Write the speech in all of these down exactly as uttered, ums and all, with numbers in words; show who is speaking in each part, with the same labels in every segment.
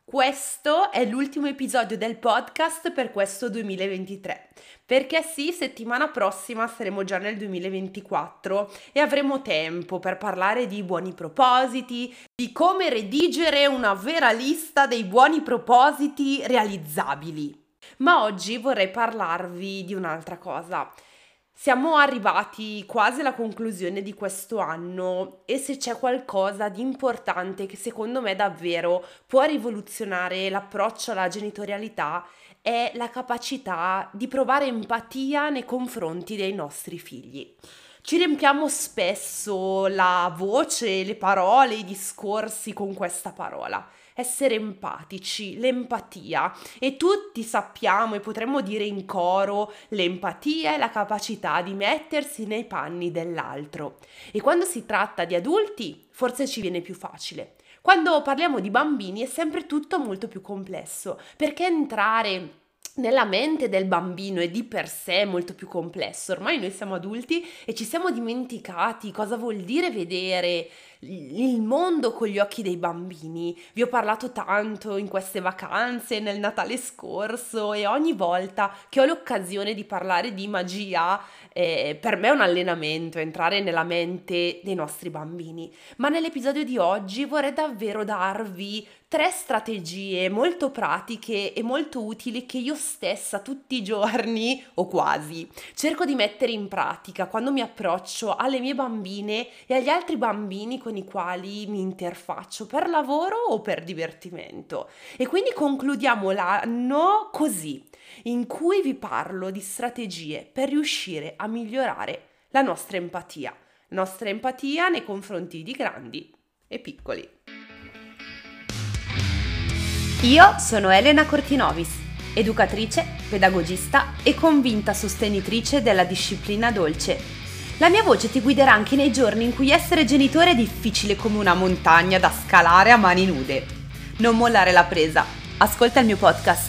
Speaker 1: Questo è l'ultimo episodio del podcast per questo duemilaventitré, perché sì, settimana prossima saremo già nel duemilaventiquattro e avremo tempo per parlare di buoni propositi, di come redigere una vera lista dei buoni propositi realizzabili. Ma oggi vorrei parlarvi di un'altra cosa. Siamo arrivati quasi alla conclusione di questo anno e se c'è qualcosa di importante che secondo me davvero può rivoluzionare l'approccio alla genitorialità è la capacità di provare empatia nei confronti dei nostri figli. Ci riempiamo spesso la voce, le parole, i discorsi con questa parola. Essere empatici, l'empatia. E tutti sappiamo e potremmo dire in coro, l'empatia è la capacità di mettersi nei panni dell'altro. E quando si tratta di adulti, forse ci viene più facile. Quando parliamo di bambini è sempre tutto molto più complesso, perché entrare nella mente del bambino è di per sé molto più complesso. Ormai noi siamo adulti e ci siamo dimenticati cosa vuol dire vedere il mondo con gli occhi dei bambini. Vi ho parlato tanto in queste vacanze, nel Natale scorso, e ogni volta che ho l'occasione di parlare di magia, eh, per me è un allenamento entrare nella mente dei nostri bambini. Ma nell'episodio di oggi vorrei davvero darvi tre strategie molto pratiche e molto utili che io stessa tutti i giorni, o quasi, cerco di mettere in pratica quando mi approccio alle mie bambine e agli altri bambini con i quali mi interfaccio per lavoro o per divertimento. E quindi concludiamo l'anno così, in cui vi parlo di strategie per riuscire a migliorare la nostra empatia, la nostra empatia nei confronti di grandi e piccoli. Io sono Elena Cortinovis, educatrice, pedagogista e convinta sostenitrice della disciplina dolce. La mia voce ti guiderà anche nei giorni in cui essere genitore è difficile come una montagna da scalare a mani nude. Non mollare la presa, ascolta il mio podcast.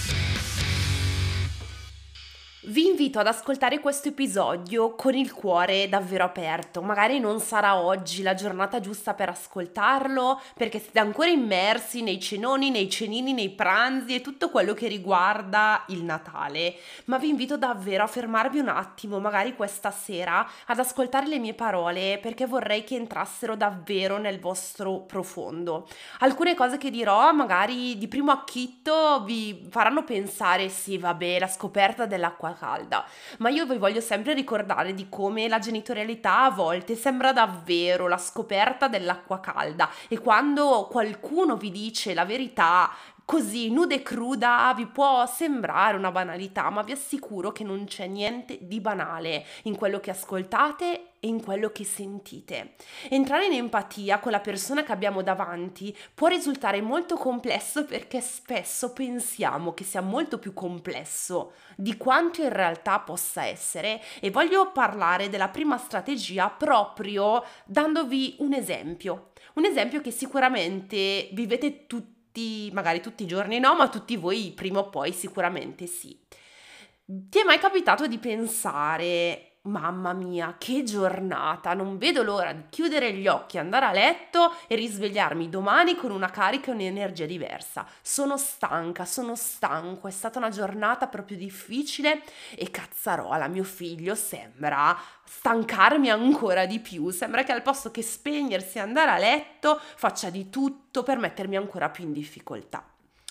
Speaker 1: Vi invito ad ascoltare questo episodio con il cuore davvero aperto. Magari non sarà oggi la giornata giusta per ascoltarlo, perché siete ancora immersi nei cenoni, nei cenini, nei pranzi e tutto quello che riguarda il Natale. Ma vi invito davvero a fermarvi un attimo, magari questa sera, ad ascoltare le mie parole, perché vorrei che entrassero davvero nel vostro profondo. Alcune cose che dirò, magari di primo acchitto, vi faranno pensare, sì, vabbè, la scoperta dell'acqua calda, ma io vi voglio sempre ricordare di come la genitorialità a volte sembra davvero la scoperta dell'acqua calda e quando qualcuno vi dice la verità così nuda e cruda vi può sembrare una banalità, ma vi assicuro che non c'è niente di banale in quello che ascoltate e in quello che sentite. Entrare in empatia con la persona che abbiamo davanti può risultare molto complesso perché spesso pensiamo che sia molto più complesso di quanto in realtà possa essere e voglio parlare della prima strategia proprio dandovi un esempio, un esempio che sicuramente vivete tutti, magari tutti i giorni no, ma tutti voi prima o poi sicuramente sì. Ti è mai capitato di pensare, mamma mia, che giornata, non vedo l'ora di chiudere gli occhi, andare a letto e risvegliarmi domani con una carica e un'energia diversa. Sono stanca, sono stanco, è stata una giornata proprio difficile e cazzarola, mio figlio sembra stancarmi ancora di più, sembra che al posto che spegnersi e andare a letto faccia di tutto per mettermi ancora più in difficoltà.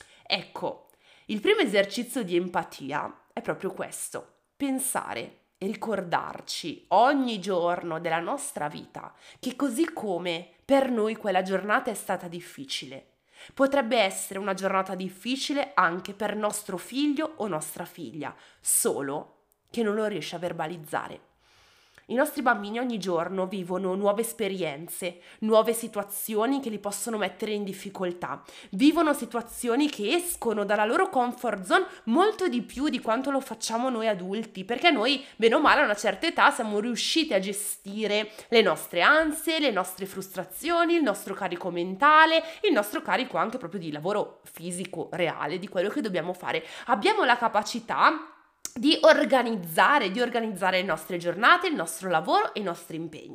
Speaker 1: Ecco, il primo esercizio di empatia è proprio questo, pensare e ricordarci ogni giorno della nostra vita che così come per noi quella giornata è stata difficile, potrebbe essere una giornata difficile anche per nostro figlio o nostra figlia, solo che non lo riesce a verbalizzare. I nostri bambini ogni giorno vivono nuove esperienze, nuove situazioni che li possono mettere in difficoltà, vivono situazioni che escono dalla loro comfort zone molto di più di quanto lo facciamo noi adulti, perché noi, bene o male, a una certa età siamo riusciti a gestire le nostre ansie, le nostre frustrazioni, il nostro carico mentale, il nostro carico anche proprio di lavoro fisico reale, di quello che dobbiamo fare. Abbiamo la capacità di organizzare, di organizzare le nostre giornate, il nostro lavoro e i nostri impegni.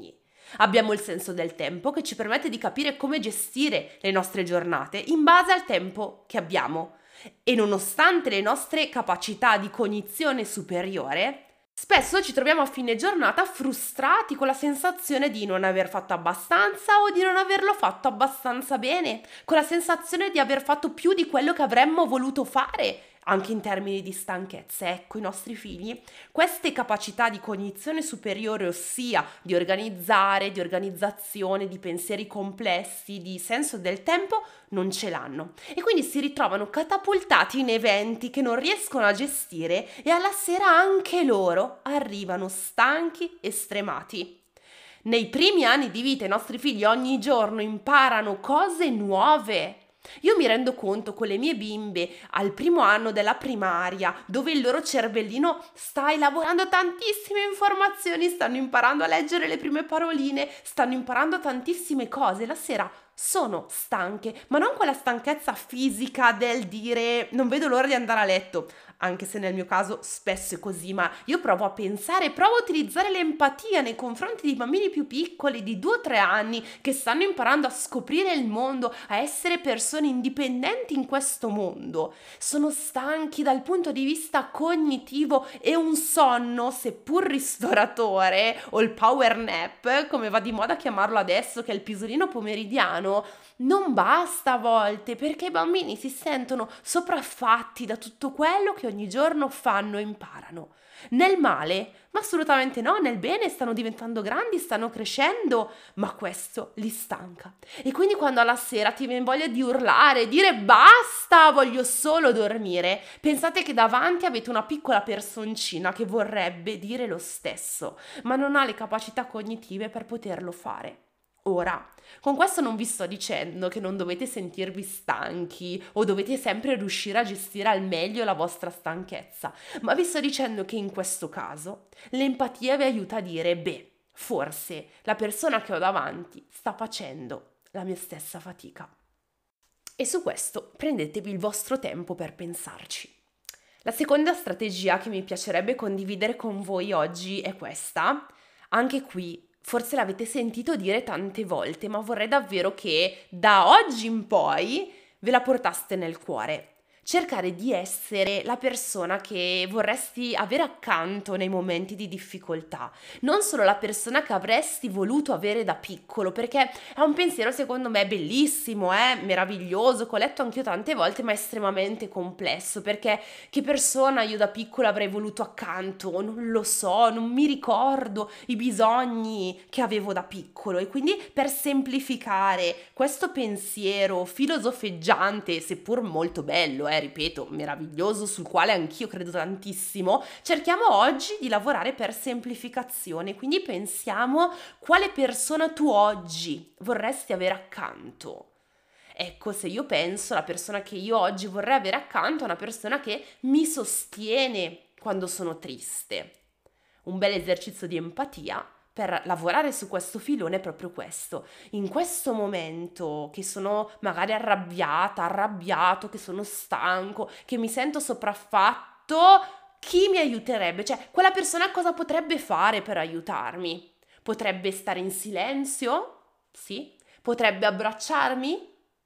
Speaker 1: Abbiamo il senso del tempo che ci permette di capire come gestire le nostre giornate in base al tempo che abbiamo. E nonostante le nostre capacità di cognizione superiore, spesso ci troviamo a fine giornata frustrati con la sensazione di non aver fatto abbastanza o di non averlo fatto abbastanza bene, con la sensazione di aver fatto più di quello che avremmo voluto fare, anche in termini di stanchezza. Ecco, i nostri figli, queste capacità di cognizione superiore, ossia di organizzare, di organizzazione, di pensieri complessi, di senso del tempo, non ce l'hanno e quindi si ritrovano catapultati in eventi che non riescono a gestire e alla sera anche loro arrivano stanchi e stremati. Nei primi anni di vita i nostri figli ogni giorno imparano cose nuove. Io mi rendo conto con le mie bimbe al primo anno della primaria, dove il loro cervellino sta elaborando tantissime informazioni, stanno imparando a leggere le prime paroline, stanno imparando tantissime cose. La sera sono stanche, ma non quella stanchezza fisica del dire non vedo l'ora di andare a letto, anche se nel mio caso spesso è così, ma io provo a pensare, provo a utilizzare l'empatia nei confronti di bambini più piccoli, di due o tre anni, che stanno imparando a scoprire il mondo, a essere persone indipendenti in questo mondo. Sono stanchi dal punto di vista cognitivo e un sonno, seppur ristoratore, o il power nap, come va di moda chiamarlo adesso, che è il pisolino pomeridiano, non basta a volte, perché i bambini si sentono sopraffatti da tutto quello che ogni giorno fanno e imparano. Nel male? Ma assolutamente no, nel bene, stanno diventando grandi, stanno crescendo, ma questo li stanca. E quindi quando alla sera ti viene voglia di urlare, dire basta, voglio solo dormire, pensate che davanti avete una piccola personcina che vorrebbe dire lo stesso, ma non ha le capacità cognitive per poterlo fare. Ora, con questo non vi sto dicendo che non dovete sentirvi stanchi o dovete sempre riuscire a gestire al meglio la vostra stanchezza, ma vi sto dicendo che in questo caso l'empatia vi aiuta a dire, beh, forse la persona che ho davanti sta facendo la mia stessa fatica. E su questo prendetevi il vostro tempo per pensarci. La seconda strategia che mi piacerebbe condividere con voi oggi è questa. Anche qui forse l'avete sentito dire tante volte, ma vorrei davvero che da oggi in poi ve la portaste nel cuore. Cercare di essere la persona che vorresti avere accanto nei momenti di difficoltà, non solo la persona che avresti voluto avere da piccolo, perché è un pensiero secondo me bellissimo, eh? Meraviglioso, che ho letto anch'io tante volte, ma estremamente complesso, perché che persona io da piccola avrei voluto accanto? Non lo so, non mi ricordo i bisogni che avevo da piccolo e quindi per semplificare questo pensiero filosofeggiante, seppur molto bello, eh, ripeto, meraviglioso, sul quale anch'io credo tantissimo, cerchiamo oggi di lavorare per semplificazione, quindi pensiamo quale persona tu oggi vorresti avere accanto. Ecco, se io penso la persona che io oggi vorrei avere accanto è una persona che mi sostiene quando sono triste. Un bel esercizio di empatia per lavorare su questo filone è proprio questo. In questo momento che sono magari arrabbiata, arrabbiato, che sono stanco, che mi sento sopraffatto, chi mi aiuterebbe? Cioè, quella persona cosa potrebbe fare per aiutarmi? Potrebbe stare in silenzio? Sì. Potrebbe abbracciarmi?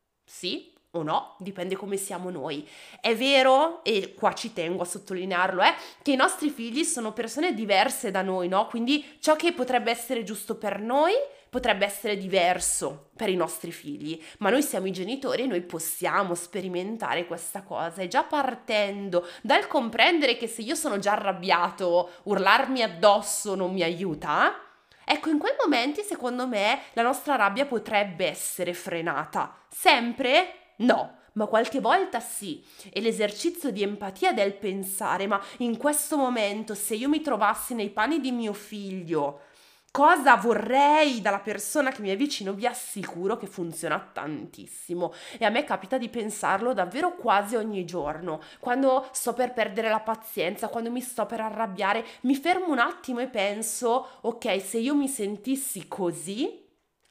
Speaker 1: Sì o no, dipende come siamo noi. È vero, e qua ci tengo a sottolinearlo, eh, che i nostri figli sono persone diverse da noi, no? Quindi ciò che potrebbe essere giusto per noi potrebbe essere diverso per i nostri figli, ma noi siamo i genitori e noi possiamo sperimentare questa cosa e già partendo dal comprendere che se io sono già arrabbiato, urlarmi addosso non mi aiuta. Ecco, in quei momenti, secondo me, la nostra rabbia potrebbe essere frenata. Sempre? No, ma qualche volta sì. E l'esercizio di empatia del pensare, ma in questo momento, se io mi trovassi nei panni di mio figlio, cosa vorrei dalla persona che mi è vicino, vi assicuro che funziona tantissimo. E a me capita di pensarlo davvero quasi ogni giorno. Quando sto per perdere la pazienza, quando mi sto per arrabbiare, mi fermo un attimo e penso, ok, se io mi sentissi così,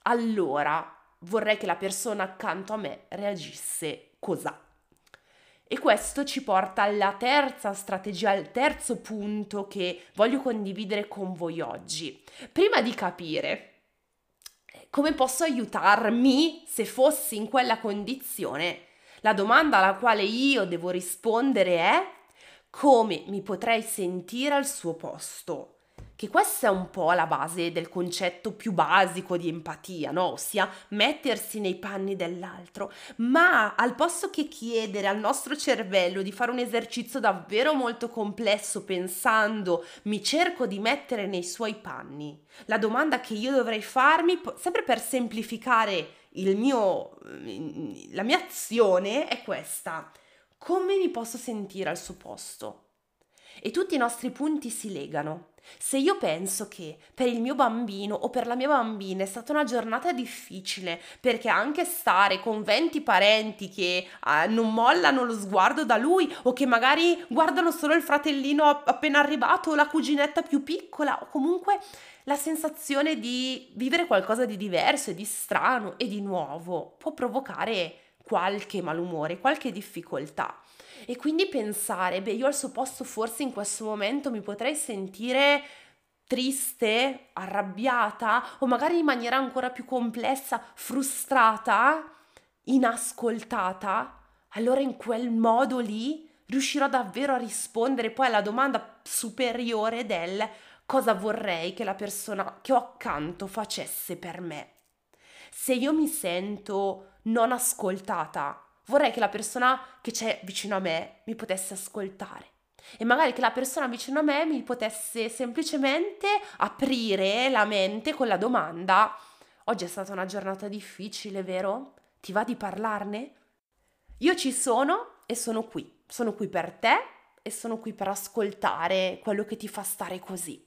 Speaker 1: allora vorrei che la persona accanto a me reagisse così. E questo ci porta alla terza strategia, al terzo punto che voglio condividere con voi oggi. Prima di capire come posso aiutarmi se fossi in quella condizione? La domanda alla quale io devo rispondere è: come mi potrei sentire al suo posto? Che questa è un po' la base del concetto più basico di empatia, no? Ossia mettersi nei panni dell'altro, ma al posto che chiedere al nostro cervello di fare un esercizio davvero molto complesso pensando mi cerco di mettere nei suoi panni, la domanda che io dovrei farmi, po- sempre per semplificare il mio, la mia azione, è questa: come mi posso sentire al suo posto? E tutti i nostri punti si legano. Se io penso che per il mio bambino o per la mia bambina è stata una giornata difficile, perché anche stare con venti parenti che eh, non mollano lo sguardo da lui o che magari guardano solo il fratellino app- appena arrivato o la cuginetta più piccola, o comunque la sensazione di vivere qualcosa di diverso e di strano e di nuovo può provocare qualche malumore, qualche difficoltà. E quindi pensare, beh, io al suo posto forse in questo momento mi potrei sentire triste, arrabbiata o magari in maniera ancora più complessa, frustrata, inascoltata, allora in quel modo lì riuscirò davvero a rispondere poi alla domanda superiore del cosa vorrei che la persona che ho accanto facesse per me. Se io mi sento non ascoltata, vorrei che la persona che c'è vicino a me mi potesse ascoltare e magari che la persona vicino a me mi potesse semplicemente aprire la mente con la domanda: oggi è stata una giornata difficile, vero? Ti va di parlarne? Io ci sono e sono qui, sono qui per te e sono qui per ascoltare quello che ti fa stare così.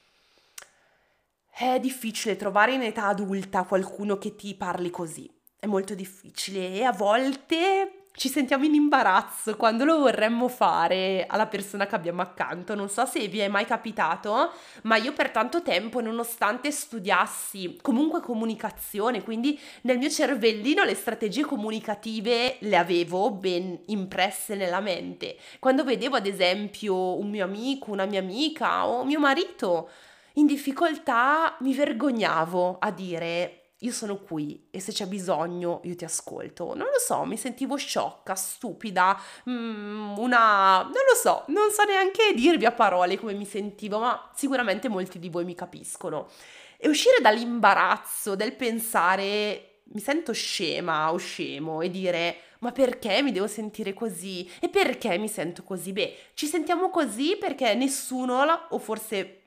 Speaker 1: È difficile trovare in età adulta qualcuno che ti parli così, è molto difficile e a volte ci sentiamo in imbarazzo quando lo vorremmo fare alla persona che abbiamo accanto. Non so se vi è mai capitato, ma io per tanto tempo, nonostante studiassi comunque comunicazione, quindi nel mio cervellino le strategie comunicative le avevo ben impresse nella mente. Quando vedevo ad esempio un mio amico, una mia amica o mio marito in difficoltà, mi vergognavo a dire: io sono qui e se c'è bisogno io ti ascolto. Non lo so, mi sentivo sciocca, stupida, mm, una... non lo so, non so neanche dirvi a parole come mi sentivo, ma sicuramente molti di voi mi capiscono. E uscire dall'imbarazzo del pensare mi sento scema o scemo e dire: ma perché mi devo sentire così? E perché mi sento così? Beh, ci sentiamo così perché nessuno, o forse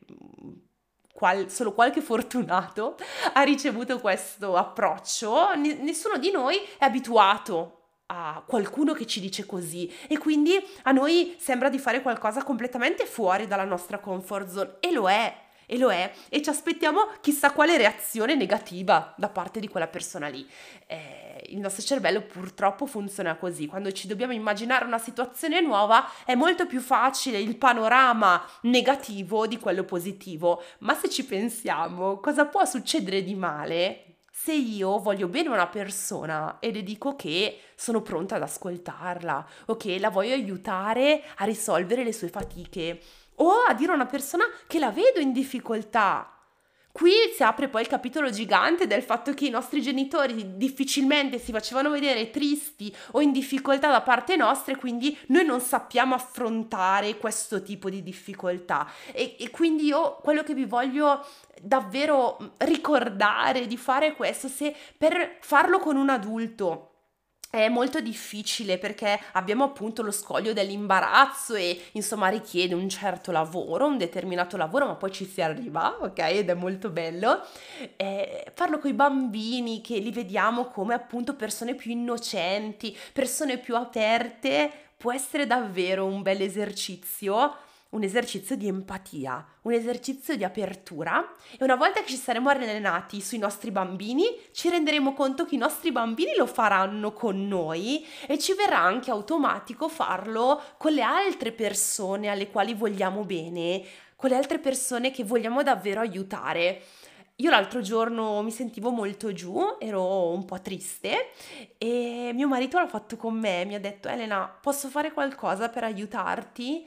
Speaker 1: qual- solo qualche fortunato, ha ricevuto questo approccio. N- nessuno di noi è abituato a qualcuno che ci dice così e quindi a noi sembra di fare qualcosa completamente fuori dalla nostra comfort zone e lo è. E lo è, e ci aspettiamo chissà quale reazione negativa da parte di quella persona lì. Eh, il nostro cervello purtroppo funziona così. Quando ci dobbiamo immaginare una situazione nuova è molto più facile il panorama negativo di quello positivo. Ma se ci pensiamo, cosa può succedere di male se io voglio bene a una persona e le dico che sono pronta ad ascoltarla o che la voglio aiutare a risolvere le sue fatiche o a dire a una persona che la vedo in difficoltà? Qui si apre poi il capitolo gigante del fatto che i nostri genitori difficilmente si facevano vedere tristi o in difficoltà da parte nostra e quindi noi non sappiamo affrontare questo tipo di difficoltà. E, e quindi io quello che vi voglio davvero ricordare di fare è questo: se per farlo con un adulto è molto difficile perché abbiamo appunto lo scoglio dell'imbarazzo e insomma richiede un certo lavoro, un determinato lavoro, ma poi ci si arriva, ok? Ed è molto bello. Eh, farlo con i bambini che li vediamo come appunto persone più innocenti, persone più aperte, può essere davvero un bel esercizio. Un esercizio di empatia, un esercizio di apertura e una volta che ci saremo allenati sui nostri bambini ci renderemo conto che i nostri bambini lo faranno con noi e ci verrà anche automatico farlo con le altre persone alle quali vogliamo bene, con le altre persone che vogliamo davvero aiutare. Io l'altro giorno mi sentivo molto giù, ero un po' triste e mio marito l'ha fatto con me, mi ha detto: Elena, posso fare qualcosa per aiutarti?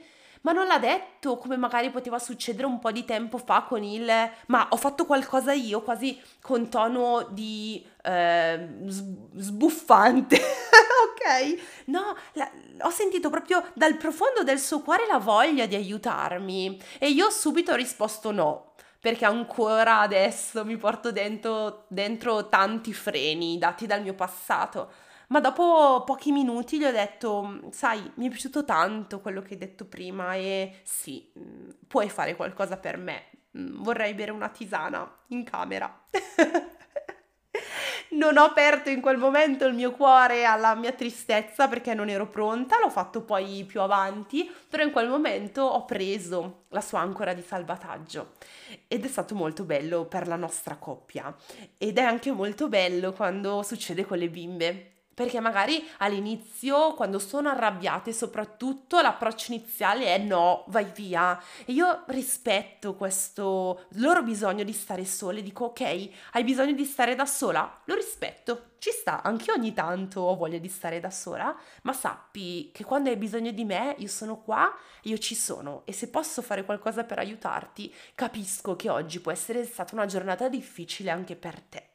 Speaker 1: ma non l'ha detto, come magari poteva succedere un po' di tempo fa con il ma ho fatto qualcosa io, quasi con tono di eh, s- sbuffante, ok? No, la- ho sentito proprio dal profondo del suo cuore la voglia di aiutarmi e io subito ho risposto no. Perché ancora adesso mi porto dentro, dentro tanti freni dati dal mio passato. Ma dopo pochi minuti gli ho detto, sai, mi è piaciuto tanto quello che hai detto prima e sì, mm, puoi fare qualcosa per me. Mm, Vorrei bere una tisana in camera. Non ho aperto in quel momento il mio cuore alla mia tristezza perché non ero pronta, l'ho fatto poi più avanti, però in quel momento ho preso la sua ancora di salvataggio ed è stato molto bello per la nostra coppia ed è anche molto bello quando succede con le bimbe. Perché magari all'inizio, quando sono arrabbiate, soprattutto l'approccio iniziale è no, vai via. E io rispetto questo loro bisogno di stare sole, dico ok, hai bisogno di stare da sola? Lo rispetto, ci sta, anche io ogni tanto ho voglia di stare da sola, ma sappi che quando hai bisogno di me io sono qua, io ci sono e se posso fare qualcosa per aiutarti, capisco che oggi può essere stata una giornata difficile anche per te.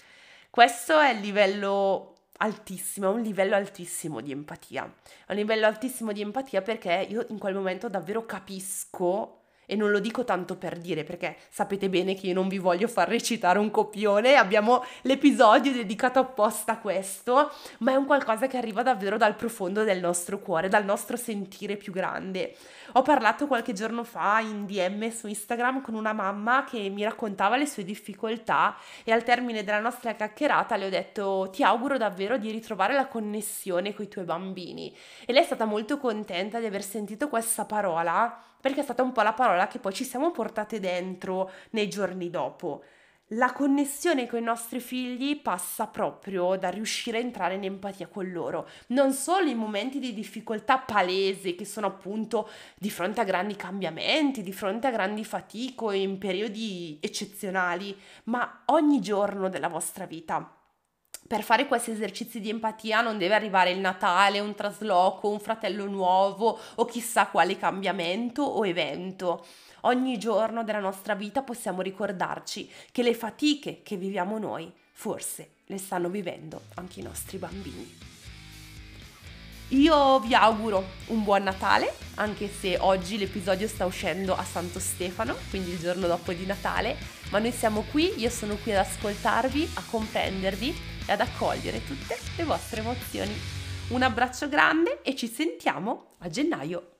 Speaker 1: Questo è il livello altissimo, è un livello altissimo di empatia. È un livello altissimo di empatia perché io in quel momento davvero capisco, e non lo dico tanto per dire, perché sapete bene che io non vi voglio far recitare un copione, abbiamo l'episodio dedicato apposta a questo, ma è un qualcosa che arriva davvero dal profondo del nostro cuore, dal nostro sentire più grande. Ho parlato qualche giorno fa in D M su Instagram con una mamma che mi raccontava le sue difficoltà e al termine della nostra chiacchierata le ho detto ti auguro davvero di ritrovare la connessione con i tuoi bambini e lei è stata molto contenta di aver sentito questa parola perché è stata un po' la parola che poi ci siamo portate dentro nei giorni dopo. La connessione con i nostri figli passa proprio da riuscire a entrare in empatia con loro, non solo in momenti di difficoltà palese che sono appunto di fronte a grandi cambiamenti, di fronte a grandi fatiche o in periodi eccezionali, ma ogni giorno della vostra vita. Per fare questi esercizi di empatia non deve arrivare il Natale, un trasloco, un fratello nuovo o chissà quale cambiamento o evento. Ogni giorno della nostra vita possiamo ricordarci che le fatiche che viviamo noi forse le stanno vivendo anche i nostri bambini. Io vi auguro un buon Natale, anche se oggi l'episodio sta uscendo a Santo Stefano, quindi il giorno dopo di Natale, ma noi siamo qui, io sono qui ad ascoltarvi, a comprendervi e ad accogliere tutte le vostre emozioni. Un abbraccio grande e ci sentiamo a gennaio!